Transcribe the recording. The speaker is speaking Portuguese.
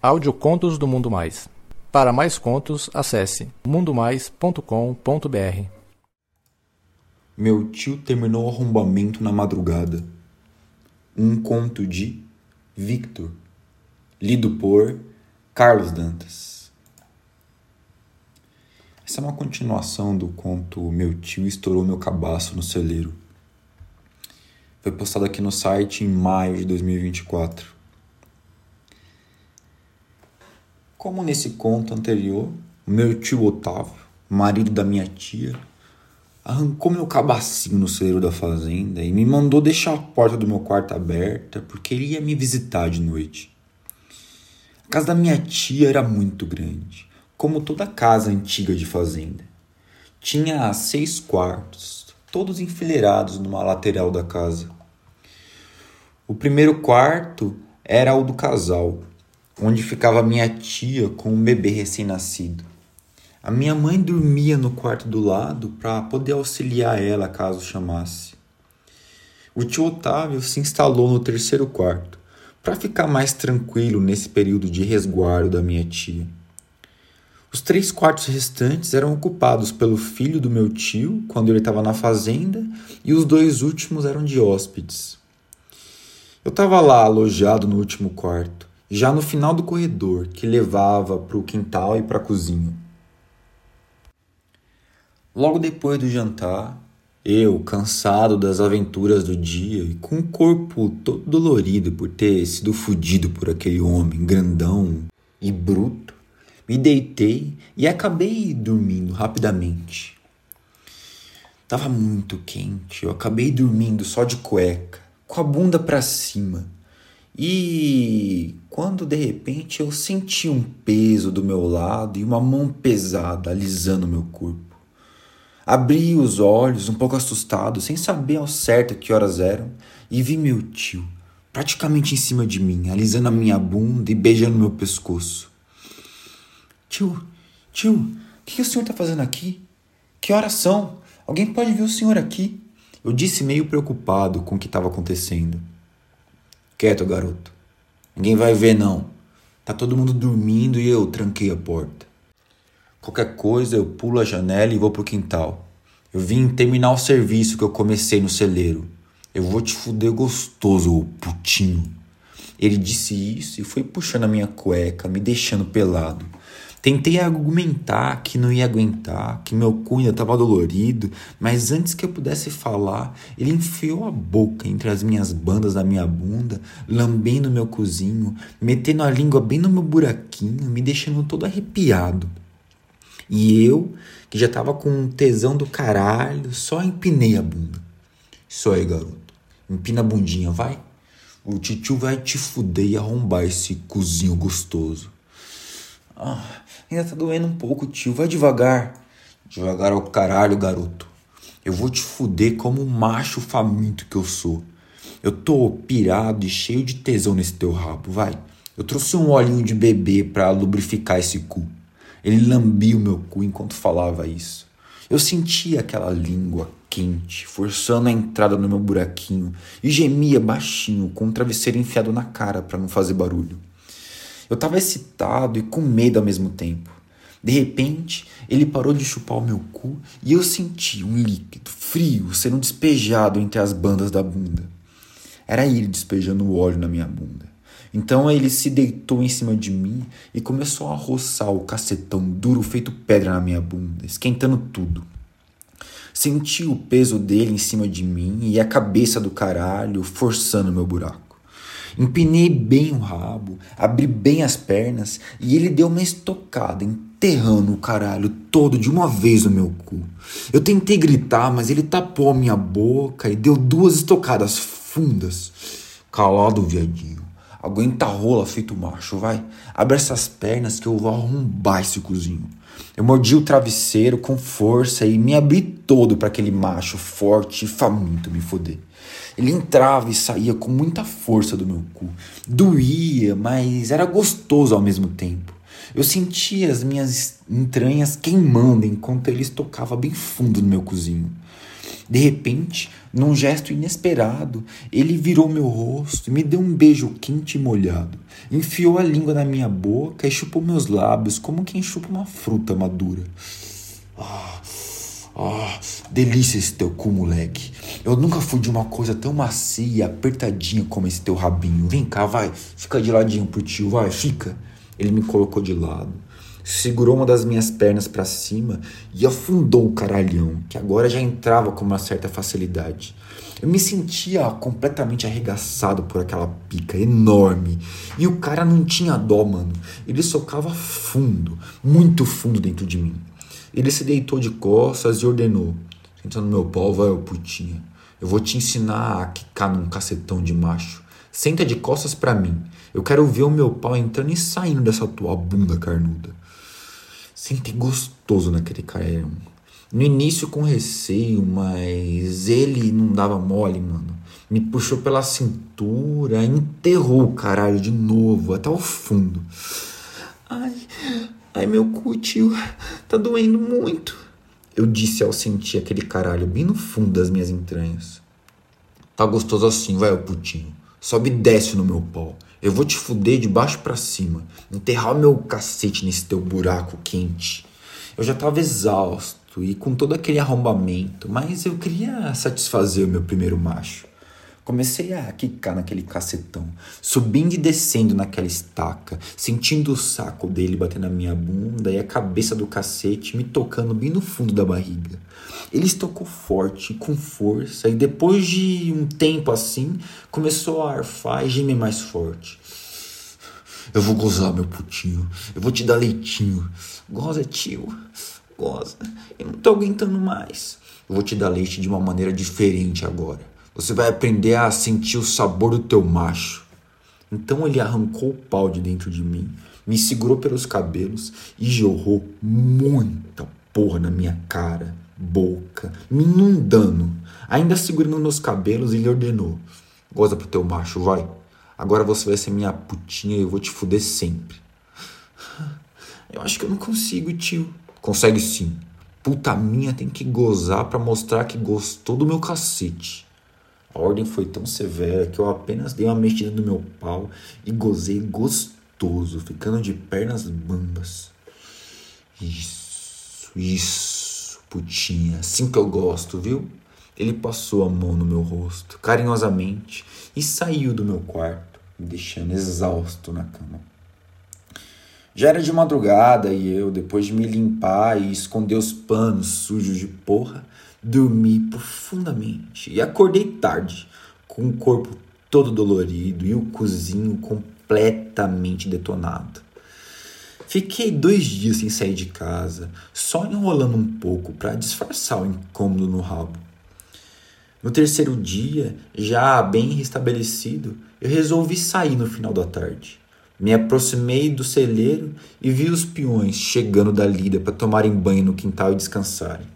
Audiocontos do Mundo Mais. Para mais contos, acesse mundomais.com.br. Meu tio terminou o arrombamento na madrugada. Um conto de Victor, lido por Carlos Dantas. Essa é uma continuação do conto Meu Tio Estourou Meu Cabaço no Celeiro. Foi postado aqui no site em maio de 2024. Como nesse conto anterior, o meu tio Otávio, marido da minha tia, arrancou meu cabacinho no celeiro da fazenda e me mandou deixar a porta do meu quarto aberta porque ele ia me visitar de noite. A casa da minha tia era muito grande, como toda casa antiga de fazenda. Tinha 6 quartos, todos enfileirados numa lateral da casa. O primeiro quarto era o do casal, onde ficava minha tia com um bebê recém-nascido. A minha mãe dormia no quarto do lado para poder auxiliar ela caso chamasse. O tio Otávio se instalou no terceiro quarto para ficar mais tranquilo nesse período de resguardo da minha tia. Os 3 quartos restantes eram ocupados pelo filho do meu tio quando ele estava na fazenda e os 2 últimos eram de hóspedes. Eu estava lá alojado no último quarto, já no final do corredor que levava para o quintal e para a cozinha. Logo depois do jantar, eu, cansado das aventuras do dia e com o corpo todo dolorido por ter sido fudido por aquele homem grandão e bruto, me deitei e acabei dormindo rapidamente. Estava muito quente, eu acabei dormindo só de cueca, com a bunda para cima. E quando de repente eu senti um peso do meu lado e uma mão pesada alisando meu corpo. Abri os olhos um pouco assustado, sem saber ao certo que horas eram, e vi meu tio, praticamente em cima de mim, alisando a minha bunda e beijando meu pescoço. Tio, o que o senhor está fazendo aqui? Que horas são? Alguém pode ver o senhor aqui? Eu disse meio preocupado com o que estava acontecendo. Quieto, garoto. Ninguém vai ver, não. Tá todo mundo dormindo e eu tranquei a porta. Qualquer coisa, eu pulo a janela e vou pro quintal. Eu vim terminar o serviço que eu comecei no celeiro. Eu vou te fuder gostoso, ô putinho. Ele disse isso e foi puxando a minha cueca, me deixando pelado. Tentei argumentar que não ia aguentar, que meu cu ainda estava dolorido, mas antes que eu pudesse falar, ele enfiou a boca entre as minhas bandas da minha bunda, lambendo meu cozinho, metendo a língua bem no meu buraquinho, me deixando todo arrepiado. E eu, que já estava com um tesão do caralho, só empinei a bunda. Isso aí, garoto. Empina a bundinha, vai. O titio vai te fuder e arrombar esse cozinho gostoso. Ainda tá doendo um pouco, tio. Vai devagar. Devagar ao caralho, garoto. Eu vou te fuder como um macho faminto que eu sou. Eu tô pirado e cheio de tesão nesse teu rabo, vai. Eu trouxe um olhinho de bebê pra lubrificar esse cu. Ele lambia o meu cu enquanto falava isso. Eu sentia aquela língua quente, forçando a entrada no meu buraquinho e gemia baixinho com o travesseiro enfiado na cara pra não fazer barulho. Eu estava excitado e com medo ao mesmo tempo. De repente, ele parou de chupar o meu cu e eu senti um líquido frio sendo despejado entre as bandas da bunda. Era ele despejando o óleo na minha bunda. Então ele se deitou em cima de mim e começou a roçar o cacetão duro feito pedra na minha bunda, esquentando tudo. Senti o peso dele em cima de mim e a cabeça do caralho forçando meu buraco. Empinei bem o rabo, abri bem as pernas e ele deu uma estocada, enterrando o caralho todo de uma vez no meu cu. Eu tentei gritar, mas ele tapou a minha boca e deu 2 estocadas fundas. Calado, viadinho. Aguenta a rola feito macho, vai. Abre essas pernas que eu vou arrombar esse cozinho. Eu mordi o travesseiro com força e me abri todo para aquele macho forte e faminto me foder. Ele entrava e saía com muita força do meu cu. Doía, mas era gostoso ao mesmo tempo. Eu sentia as minhas entranhas queimando enquanto ele estocava bem fundo no meu cozinho. De repente, num gesto inesperado, ele virou meu rosto e me deu um beijo quente e molhado. Enfiou a língua na minha boca e chupou meus lábios como quem chupa uma fruta madura. Delícia esse teu cu, moleque. Eu nunca fui de uma coisa tão macia e apertadinha como esse teu rabinho. Vem cá, vai. Fica de ladinho pro tio, vai, fica. Ele me colocou de lado, segurou uma das minhas pernas pra cima e afundou o caralhão, que agora já entrava com uma certa facilidade. Eu me sentia completamente arregaçado por aquela pica enorme. E o cara não tinha dó, mano. Ele socava fundo, muito fundo dentro de mim. Ele se deitou de costas e ordenou: senta no meu pau, vai, ô putinha. Eu vou te ensinar a quicar num cacetão de macho. Senta de costas pra mim. Eu quero ver o meu pau entrando e saindo dessa tua bunda carnuda. Sentei gostoso naquele caralhão. No início com receio, mas ele não dava mole, mano. Me puxou pela cintura, enterrou o caralho de novo, até o fundo. Ai, meu cu, tio, tá doendo muito. Eu disse ao sentir aquele caralho bem no fundo das minhas entranhas. Tá gostoso assim, vai, ô putinho. Sobe e desce no meu pau. Eu vou te fuder de baixo pra cima. Enterrar o meu cacete nesse teu buraco quente. Eu já tava exausto e com todo aquele arrombamento, mas eu queria satisfazer o meu primeiro macho. Comecei a quicar naquele cacetão, subindo e descendo naquela estaca, sentindo o saco dele batendo na minha bunda e a cabeça do cacete me tocando bem no fundo da barriga. Ele estocou forte, com força, e depois de um tempo assim, começou a arfar e gemer mais forte. Eu vou gozar, meu putinho. Eu vou te dar leitinho. Goza, tio. Goza. Eu não tô aguentando mais. Eu vou te dar leite de uma maneira diferente agora. Você vai aprender a sentir o sabor do teu macho. Então ele arrancou o pau de dentro de mim, me segurou pelos cabelos e jorrou muita porra na minha cara, boca, me inundando. Ainda segurando meus cabelos, ele ordenou: goza pro teu macho, vai. Agora você vai ser minha putinha e eu vou te fuder sempre. Eu acho que eu não consigo, tio. Consegue sim. Puta minha tem que gozar pra mostrar que gostou do meu cacete. A ordem foi tão severa que eu apenas dei uma mexida no meu pau e gozei gostoso, ficando de pernas bambas. Isso, putinha, assim que eu gosto, viu? Ele passou a mão no meu rosto, carinhosamente, e saiu do meu quarto, me deixando exausto na cama. Já era de madrugada e eu, depois de me limpar e esconder os panos sujos de porra, dormi profundamente e acordei tarde, com o corpo todo dolorido e o cozinho completamente detonado. Fiquei 2 dias sem sair de casa, só enrolando um pouco para disfarçar o incômodo no rabo. No 3º dia, já bem restabelecido, eu resolvi sair no final da tarde. Me aproximei do celeiro e vi os peões chegando da lida para tomarem banho no quintal e descansarem.